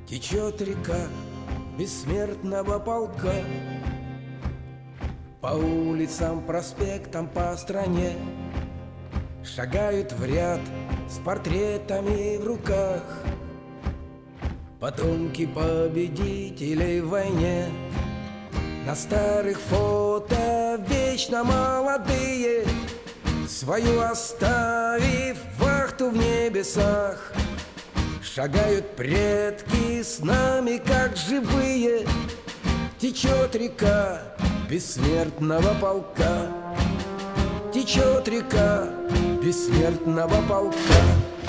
Течет река бессмертного полка по улицам, проспектам, по стране. Шагают в ряд с портретами в руках потомки победителей в войне. На старых фото вечно молодые, свою оставив вахту в небесах. Шагают предки с нами, как живые. Течет река бессмертного полка. Течет река бессмертного полка.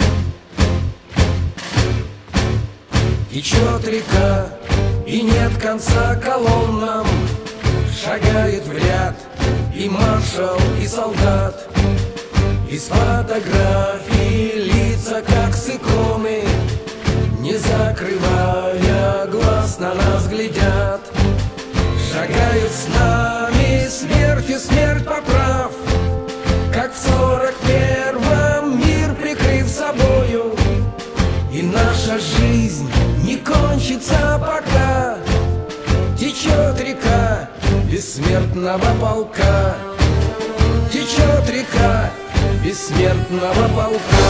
Течет река, и нет конца колоннам. Шагает в ряд и маршал, и солдат. Из фотографий лица, как с иконы, не закрывая глаз, на нас глядят. Шагают с нами смертью смерть поправ, как в 41-м мир прикрыв собою. И наша жизнь не кончится пока. Течет река бессмертного полка. Течет река бессмертного полка.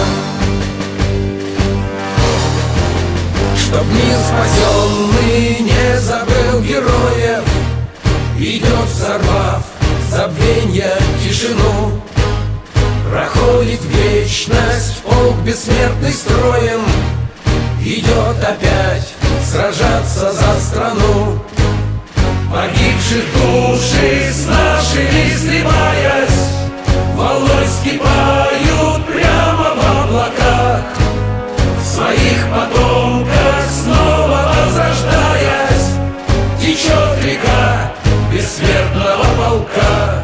Чтоб мир спасенный не забыл героев, идет, взорвав забвенья тишину. Проходит вечность полк бессмертный строем, идет опять сражаться за страну. Погибших души с нашими сливаясь, волной вскипают прямо в облаках. В своих потомках снова возрождаясь, течет река бессмертного полка.